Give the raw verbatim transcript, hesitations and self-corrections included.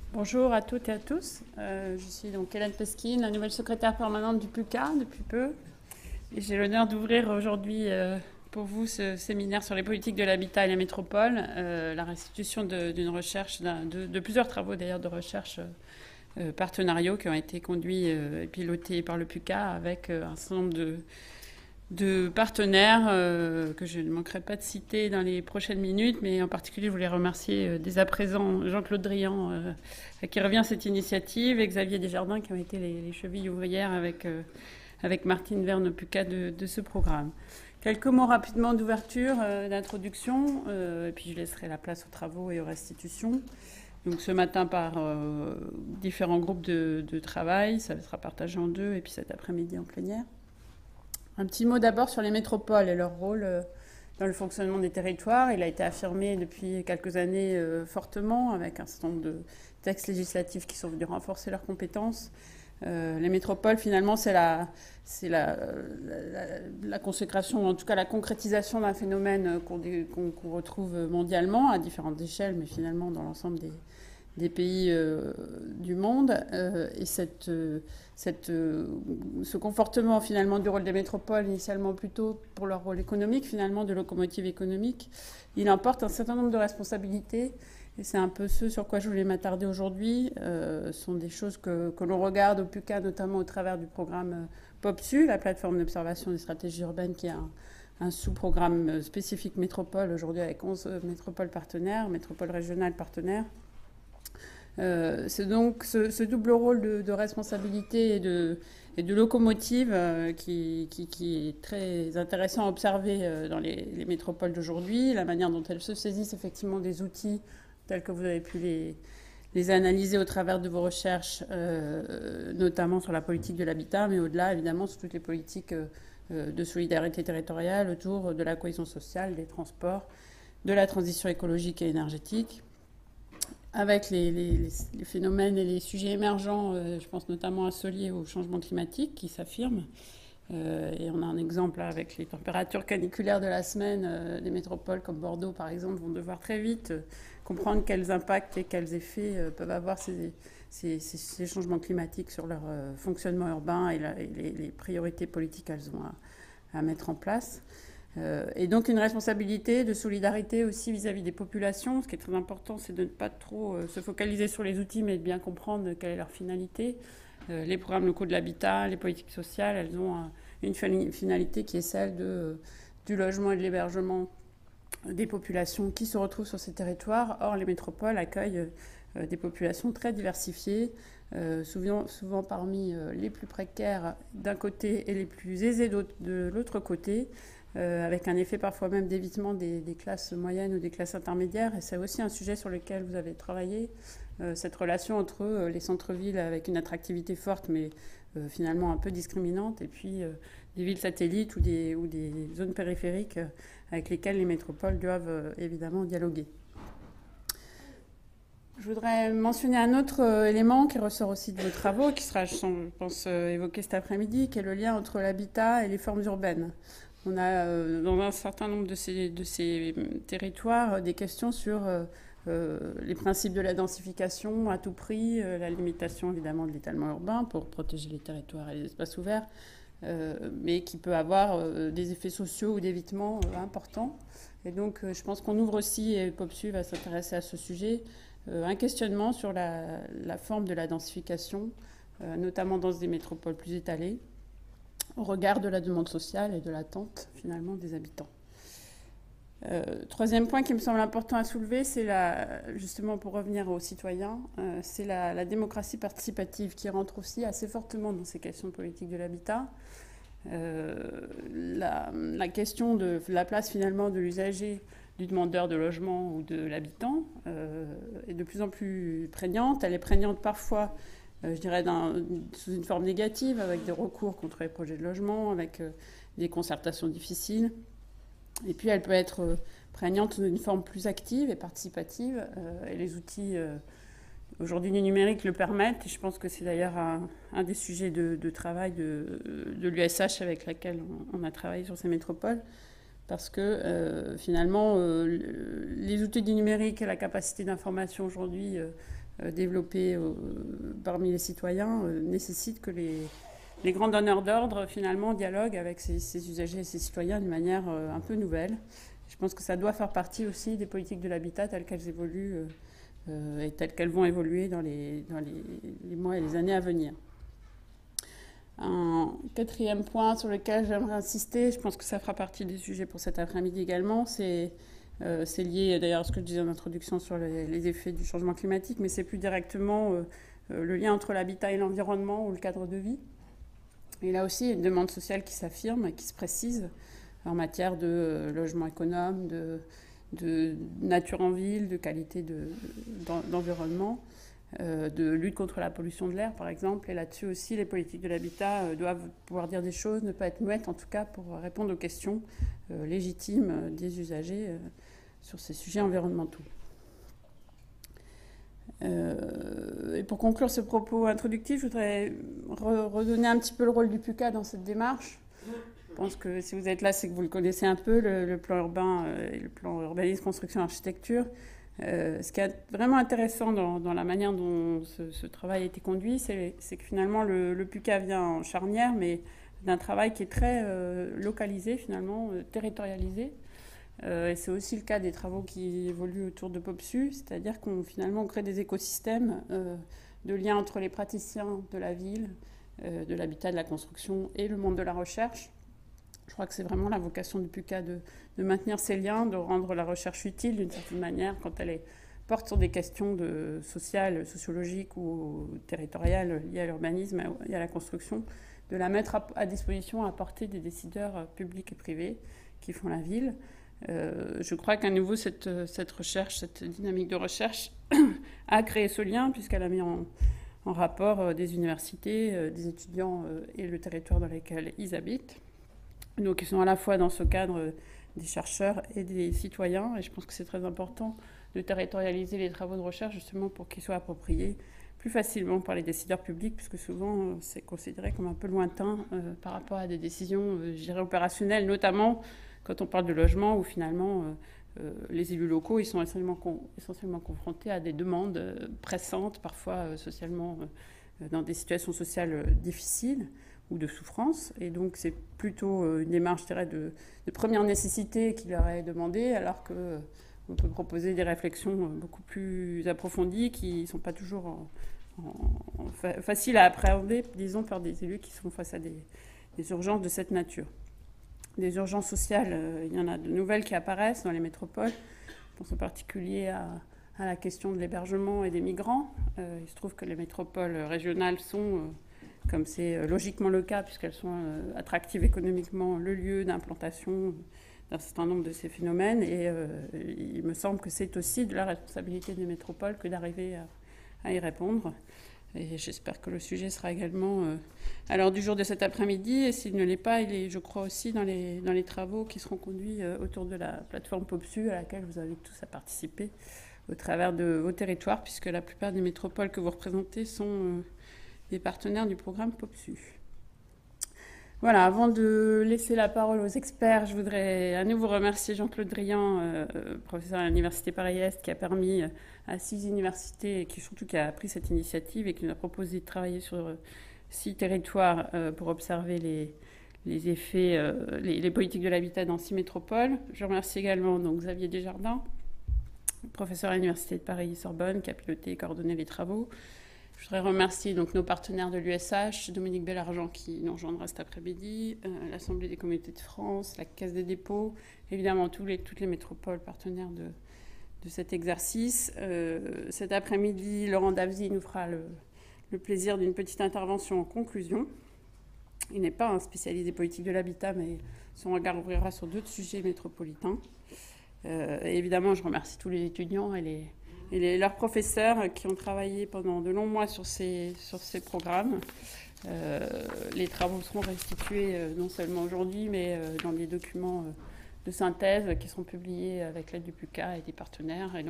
Bonjour à toutes et à tous. Euh, je suis donc Hélène Pesquine, la nouvelle secrétaire permanente du PUCA depuis peu. Et j'ai l'honneur d'ouvrir aujourd'hui euh, pour vous ce séminaire sur les politiques de l'habitat et la métropole, euh, la restitution d'une recherche, de, de plusieurs travaux d'ailleurs de recherche euh, partenariaux qui ont été conduits euh, et pilotés par le PUCA avec euh, un certain nombre de de partenaires euh, que je ne manquerai pas de citer dans les prochaines minutes, mais en particulier, je voulais remercier euh, dès à présent Jean-Claude Drian, euh, qui revient cette initiative, et Xavier Desjardins, qui ont été les, les chevilles ouvrières avec, euh, avec Martine Verne au PUCA de, de ce programme. Quelques mots rapidement d'ouverture, euh, d'introduction, euh, et puis je laisserai la place aux travaux et aux restitutions. Donc ce matin par euh, différents groupes de, de travail, ça sera partagé en deux, et puis cet après-midi en plénière. Un petit mot d'abord sur les métropoles et leur rôle dans le fonctionnement des territoires. Il a été affirmé depuis quelques années euh, fortement avec un certain nombre de textes législatifs qui sont venus renforcer leurs compétences. Euh, les métropoles, finalement, c'est la, c'est la, la, la consécration, en tout cas la concrétisation d'un phénomène qu'on, qu'on, qu'on retrouve mondialement à différentes échelles, mais finalement dans l'ensemble des, des pays euh, du monde. Euh, et cette, euh, cette, euh, ce confortement finalement du rôle des métropoles, initialement plutôt pour leur rôle économique, finalement de locomotive économique, il emporte un certain nombre de responsabilités. Et c'est un peu ce sur quoi je voulais m'attarder aujourd'hui. Euh, ce sont des choses que, que l'on regarde au PUCA, notamment au travers du programme POPSU, la plateforme d'observation des stratégies urbaines, qui est un, un sous-programme spécifique métropole, aujourd'hui avec onze métropoles partenaires, métropoles régionales partenaires. Euh, c'est donc ce, ce double rôle de, de responsabilité et de, et de locomotive euh, qui, qui, qui est très intéressant à observer euh, dans les, les métropoles d'aujourd'hui, la manière dont elles se saisissent effectivement des outils tels que vous avez pu les, les analyser au travers de vos recherches, euh, notamment sur la politique de l'habitat, mais au-delà, évidemment, sur toutes les politiques euh, de solidarité territoriale autour de la cohésion sociale, des transports, de la transition écologique et énergétique, avec les, les, les phénomènes et les sujets émergents, euh, je pense notamment à ceux liés au changement climatique qui s'affirment. Euh, et on a un exemple là, avec les températures caniculaires de la semaine. Euh, des métropoles comme Bordeaux, par exemple, vont devoir très vite euh, comprendre quels impacts et quels effets euh, peuvent avoir ces, ces, ces, ces changements climatiques sur leur euh, fonctionnement urbain et, la, et les, les priorités politiques qu'elles ont à, à mettre en place. Euh, et donc une responsabilité de solidarité aussi vis-à-vis des populations. Ce qui est très important, c'est de ne pas trop euh, se focaliser sur les outils, mais de bien comprendre quelle est leur finalité. Euh, les programmes locaux de l'habitat, les politiques sociales, elles ont un, une finalité qui est celle de, euh, du logement et de l'hébergement des populations qui se retrouvent sur ces territoires. Or, les métropoles accueillent euh, des populations très diversifiées, euh, souvent, souvent parmi euh, les plus précaires d'un côté et les plus aisés de l'autre côté. Euh, avec un effet parfois même d'évitement des, des classes moyennes ou des classes intermédiaires. Et c'est aussi un sujet sur lequel vous avez travaillé, euh, cette relation entre euh, les centres-villes avec une attractivité forte, mais euh, finalement un peu discriminante, et puis euh, des villes satellites ou des, ou des zones périphériques euh, avec lesquelles les métropoles doivent euh, évidemment dialoguer. Je voudrais mentionner un autre euh, élément qui ressort aussi de vos travaux, qui sera, je pense, euh, évoqué cet après-midi, qui est le lien entre l'habitat et les formes urbaines. On a euh, dans un certain nombre de ces, de ces territoires euh, des questions sur euh, euh, les principes de la densification à tout prix, euh, la limitation évidemment de l'étalement urbain pour protéger les territoires et les espaces ouverts, euh, mais qui peut avoir euh, des effets sociaux ou d'évitement euh, importants. Et donc euh, je pense qu'on ouvre aussi, et POPSU va s'intéresser à ce sujet, euh, un questionnement sur la, la forme de la densification, euh, notamment dans des métropoles plus étalées, au regard de la demande sociale et de l'attente finalement des habitants. Euh, troisième point qui me semble important à soulever, c'est la, justement pour revenir aux citoyens, euh, c'est la, la démocratie participative qui rentre aussi assez fortement dans ces questions politiques de l'habitat. Euh, la, la question de la place finalement de l'usager, du demandeur de logement ou de l'habitant euh, est de plus en plus prégnante. Elle est prégnante parfois Euh, je dirais, sous une forme négative, avec des recours contre les projets de logement, avec euh, des concertations difficiles. Et puis, elle peut être euh, prégnante sous une forme plus active et participative. Euh, et les outils, euh, aujourd'hui, du numérique le permettent. Et je pense que c'est d'ailleurs un, un des sujets de, de travail de, de l'U S H avec laquelle on, on a travaillé sur ces métropoles. Parce que, euh, finalement, euh, les outils du numérique et la capacité d'information aujourd'hui... Euh, euh, développée euh, parmi les citoyens euh, nécessite que les, les grands donneurs d'ordre, finalement, dialoguent avec ces, ces usagers et ces citoyens d'une manière euh, un peu nouvelle. Je pense que ça doit faire partie aussi des politiques de l'habitat telles qu'elles évoluent euh, euh, et telles qu'elles vont évoluer dans, les, dans les, les mois et les années à venir. Un quatrième point sur lequel j'aimerais insister, je pense que ça fera partie des sujets pour cet après-midi également, c'est, euh, c'est lié d'ailleurs à ce que je disais en introduction sur les, les effets du changement climatique, mais c'est plus directement euh, euh, le lien entre l'habitat et l'environnement ou le cadre de vie. Et là aussi, il y a une demande sociale qui s'affirme et qui se précise en matière de euh, logement économe, de, de nature en ville, de qualité de, d'environnement. Euh, de lutte contre la pollution de l'air, par exemple. Et là-dessus aussi, les politiques de l'habitat euh, doivent pouvoir dire des choses, ne pas être muettes, en tout cas, pour répondre aux questions euh, légitimes euh, des usagers euh, sur ces sujets environnementaux. Euh, et pour conclure ce propos introductif, je voudrais re- redonner un petit peu le rôle du PUCA dans cette démarche. Je pense que si vous êtes là, c'est que vous le connaissez un peu, le, le plan urbain euh, et le plan urbanisme, construction, architecture. Euh, ce qui est vraiment intéressant dans, dans la manière dont ce, ce travail a été conduit, c'est, c'est que finalement le, le PUCA vient en charnière, mais d'un travail qui est très euh, localisé, finalement, euh, territorialisé. Euh, et c'est aussi le cas des travaux qui évoluent autour de POPSU, c'est-à-dire qu'on finalement on crée des écosystèmes euh, de liens entre les praticiens de la ville, euh, de l'habitat, de la construction et le monde de la recherche. Je crois que c'est vraiment la vocation du PUCA de, de maintenir ces liens, de rendre la recherche utile d'une certaine manière quand elle est, porte sur des questions de, sociales, sociologiques ou territoriales liées à l'urbanisme et à la construction, de la mettre à, à disposition, à portée des décideurs publics et privés qui font la ville. Euh, je crois qu'à nouveau, cette, cette recherche, cette dynamique de recherche a créé ce lien puisqu'elle a mis en, en rapport des universités, des étudiants et le territoire dans lequel ils habitent. Donc ils sont à la fois dans ce cadre des chercheurs et des citoyens, et je pense que c'est très important de territorialiser les travaux de recherche justement pour qu'ils soient appropriés plus facilement par les décideurs publics, puisque souvent c'est considéré comme un peu lointain euh, par rapport à des décisions, euh, je dirais, opérationnelles, notamment quand on parle de logement, où finalement euh, euh, les élus locaux ils sont essentiellement, con- essentiellement confrontés à des demandes euh, pressantes, parfois euh, socialement, euh, dans des situations sociales euh, difficiles ou de souffrance, et donc c'est plutôt une démarche, je dirais, de, de première nécessité qui leur est demandée, alors qu'on peut proposer des réflexions beaucoup plus approfondies qui ne sont pas toujours en, en, en fa- faciles à appréhender, disons, par des élus qui sont face à des, des urgences de cette nature. Des urgences sociales, euh, il y en a de nouvelles qui apparaissent dans les métropoles. Je pense en particulier à, à la question de l'hébergement et des migrants. Euh, il se trouve que les métropoles régionales sont... Euh, comme c'est logiquement le cas, puisqu'elles sont attractives économiquement, le lieu d'implantation d'un certain nombre de ces phénomènes. Et euh, il me semble que c'est aussi de la responsabilité des métropoles que d'arriver à, à y répondre. Et j'espère que le sujet sera également euh, à l'heure du jour de cet après-midi. Et s'il ne l'est pas, il est, je crois, aussi dans les, dans les travaux qui seront conduits euh, autour de la plateforme POPSU, à laquelle je vous invite tous à participer au travers de vos territoires, puisque la plupart des métropoles que vous représentez sont... Euh, des partenaires du programme POPSU. Voilà, avant de laisser la parole aux experts, je voudrais à nouveau remercier Jean-Claude Drian, euh, professeur à l'Université Paris-Est, qui a permis à six universités, et qui surtout qui a pris cette initiative et qui nous a proposé de travailler sur six territoires euh, pour observer les, les effets, euh, les, les politiques de l'habitat dans six métropoles. Je remercie également donc, Xavier Desjardins, professeur à l'Université de Paris-Sorbonne, qui a piloté et coordonné les travaux. Je voudrais remercier donc nos partenaires de l'U S H, Dominique Bellargent qui nous rejoindra cet après-midi, euh, l'Assemblée des communautés de France, la Caisse des dépôts, évidemment tous les, toutes les métropoles partenaires de, de cet exercice. Euh, cet après-midi, Laurent Davzy nous fera le, le plaisir d'une petite intervention en conclusion. Il n'est pas un spécialisé politique de l'habitat, mais son regard ouvrira sur d'autres sujets métropolitains. Euh, et évidemment, je remercie tous les étudiants et les... et les, leurs professeurs qui ont travaillé pendant de longs mois sur ces, sur ces programmes. Euh, les travaux seront restitués euh, non seulement aujourd'hui, mais euh, dans des documents euh, de synthèse qui seront publiés avec l'aide du PUCA et des partenaires. Et